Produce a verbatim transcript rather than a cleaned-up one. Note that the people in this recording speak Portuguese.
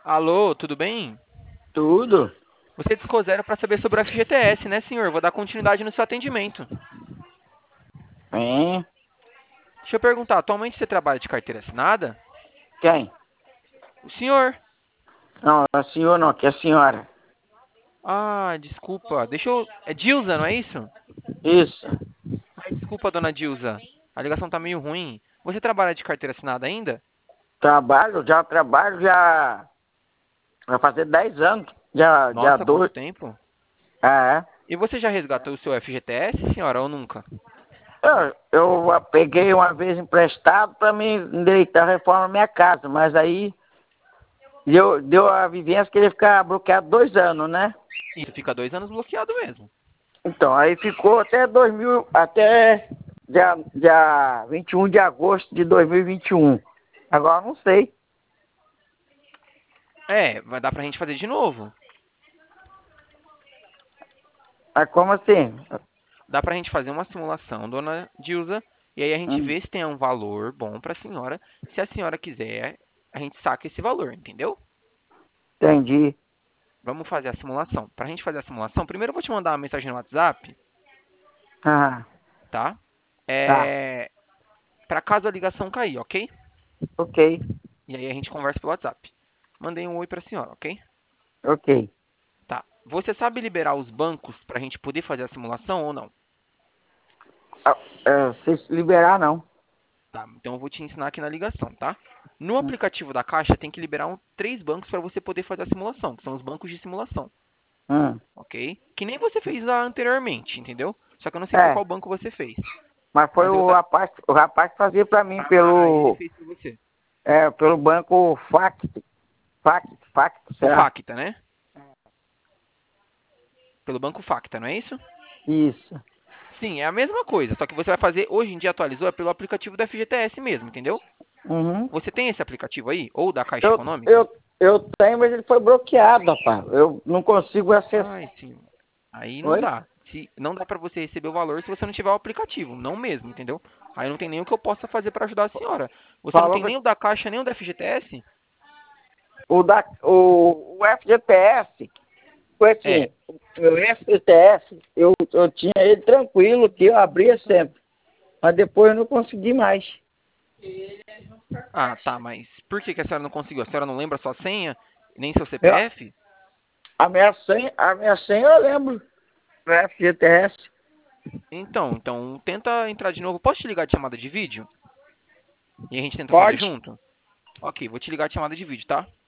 Alô, tudo bem? Tudo? Você discou zero para saber sobre o F G T S, né, senhor? Vou dar continuidade no seu atendimento. Hein? Deixa eu perguntar, atualmente você trabalha de carteira assinada? Quem? O senhor? Não, é senhor não, que é senhora. Ah, desculpa. Deixa eu. É Dilza, não é isso? Isso. Ai, desculpa, dona Dilza. A ligação tá meio ruim. Você trabalha de carteira assinada ainda? Trabalho, já trabalho, já vai fazer dez anos. Já, já Nossa, quanto dois. tempo? É. E você já resgatou o seu F G T S, senhora, ou nunca? Eu, eu peguei uma vez emprestado para me endireitar a reforma da minha casa, mas aí deu, deu a vivência que ele ficar bloqueado dois anos, né? Isso, fica dois anos bloqueado mesmo. Então, aí ficou até dois mil, até dia, dia vinte e um de agosto de dois mil e vinte e um. Agora eu não sei. É, vai dar pra gente fazer de novo. Mas como assim? Dá pra gente fazer uma simulação, dona Dilza, e aí a gente Hum, vê se tem um valor bom pra senhora. Se a senhora quiser, a gente saca esse valor, entendeu? entendi. Vamos fazer a simulação. Pra gente fazer a simulação, primeiro eu vou te mandar uma mensagem no WhatsApp, Ah, tá? tá. É... Pra caso a ligação cair, ok? Ok, E aí a gente conversa pelo WhatsApp. Mandei um oi pra senhora, ok? ok. Tá. Você sabe liberar os bancos pra gente poder fazer a simulação ou não? Ah, é, se liberar, não. Tá, então eu vou te ensinar aqui na ligação, tá? No Hum, aplicativo da Caixa tem que liberar um, três bancos para você poder fazer a simulação, que são os bancos de simulação, hum. ok? Que nem você fez lá anteriormente, entendeu? Só que eu não sei por É, qual banco você fez. mas foi Mas eu vou o dar. rapaz, o rapaz que fazia pra mim Ah, ele pelo, fez para você. é, pelo banco Fact, Fact, Fact, O será? Facta, né? Pelo banco Facta, não é isso? Isso. Sim, é a mesma coisa, só que você vai fazer, hoje em dia atualizou, é pelo aplicativo da F G T S mesmo, entendeu? Uhum. Você tem esse aplicativo aí? Ou da Caixa Eu, Econômica? eu, eu tenho, mas ele foi bloqueado, rapaz. Eu não consigo acessar. Ai, sim. Aí não Oi? dá. Se, não dá pra você receber o valor se você não tiver o aplicativo. Não mesmo, entendeu? Aí não tem nem o que eu possa fazer pra ajudar a senhora. Você não Falou tem que nem o da Caixa, nem o da F G T S? o, da, o, o F G T S foi É. assim, o F G T S, eu, eu tinha ele tranquilo, que eu abria sempre. Mas depois eu não consegui mais. Ah, tá, mas por que, que a senhora não conseguiu? A senhora não lembra sua senha? Nem seu Eu, C P F? a minha senha, a minha senha eu lembro do F G T S. Então, então tenta entrar de novo. Posso te ligar de chamada de vídeo? E a gente tenta fazer Pode? junto? Ok, vou te ligar de chamada de vídeo, tá?